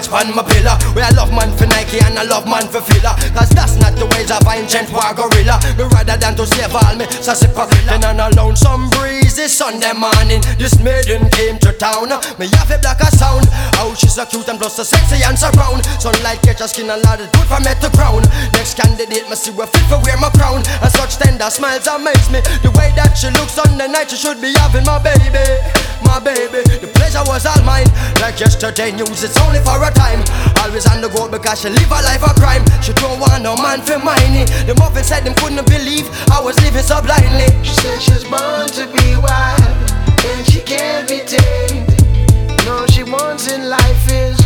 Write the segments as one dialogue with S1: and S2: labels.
S1: watch pan my pillar. Where I love man for Nike and I love man for filler. Cause that's not the ways of ancient war gorilla. Me rather than to save all me sassipa. Then on a lonesome breeze this Sunday morning, this maiden came to town. Me have a black a sound. Oh, she's so cute and plus so sexy and so brown. Sunlight catch her skin and lot of good from head to crown. Next candidate, me see we fit for wear my crown. And such tender smiles amaze me. The way that she looks on the night, she should be having my baby. My baby, the pleasure was all mine. Like yesterday news, it's only for a time. Always on the go because she live a life of crime. She don't want no man for mine. The muffin said them couldn't believe I was living so blindly.
S2: She said she's born to be wild, and she can't be tamed. No, she wants in life is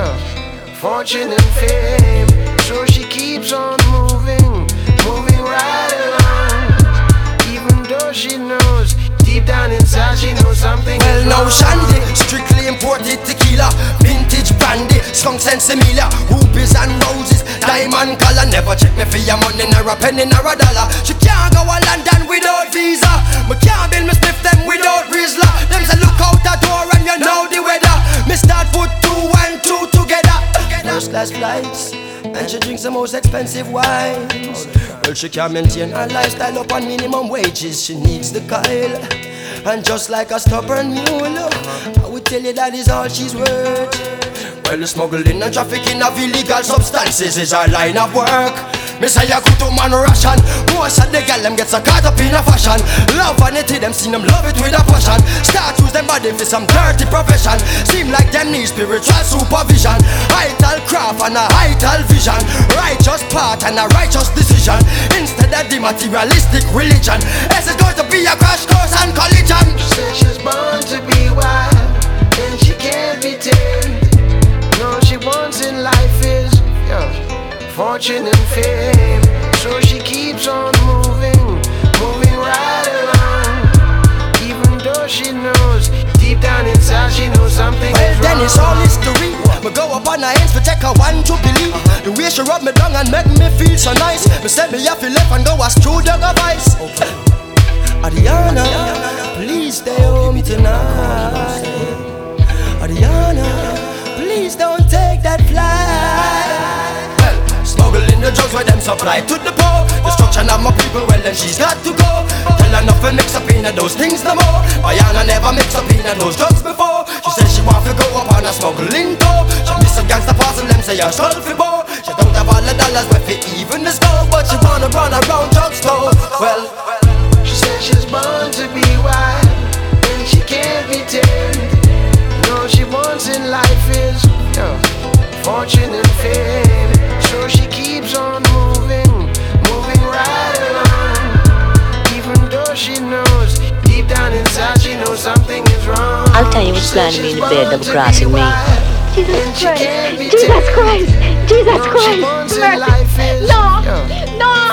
S2: fortune and fame. So she keeps on moving, moving right along. Even though she knows deep down inside she knows something
S1: well,
S2: is
S1: no
S2: wrong.
S1: shandy, strictly imported tequila, vintage brandy, skunks and similia, rubies and roses, diamond color. Never check me for your money nor a penny nor a dollar. She can't go to London without visa. Me can't build me spliff them without Rizla. Them say look out the door and you know the weather. Me start put 2 and 2 together. First class flights, and she drinks the most expensive wines. Well, she can't maintain her lifestyle up on minimum wages. She needs the Kyle, and just like a stubborn mule, I would tell you that is all she's worth. Well, the smuggling and trafficking of illegal substances is our line of work. Me say a good man Russian. Most of the gal them get so caught up in a fashion. Love vanity, them see them love it with a passion. Start use them body for some dirty profession. Seem like them need spiritual supervision. Vital craft and a vital vision. Righteous path and a righteous decision. Instead of the materialistic religion. As it's going to be a crash course and collision.
S2: She said she's born to be wild, and she can't be tamed. No, she wants in life is fortune and fame. So she keeps on moving, moving right along. Even though she knows deep down inside she knows something is wrong.
S1: Then it's all history. Me go up on her hands to take her one to believe. The way she rub me down and make me feel so nice. Me said me have to left and go as true dog of ice. Adriana, please stay home tonight. Adriana, please don't take that flight. Smuggling the drugs where them supply to the poor. Destruction of my people, well then she's got to go. Tell her not to mix up in those things no more. Ayana never mix up in those drugs before. She says she want to go up on a smuggling tour. She miss some gangster parcel, them say you're sold for more. She don't have all the dollars worth for even the score, but she wanna run around drugstore. Well,
S2: she says she's born to be wild, and she can't be tamed. No, she wants in life is fortune and fame. So she keeps on moving, moving right along. Even though she knows deep down inside she knows something is wrong.
S3: I'll tell you what's lying me in the bed double crossing me.
S4: Jesus Christ! Jesus Christ! Jesus Christ! Mercy! No! No!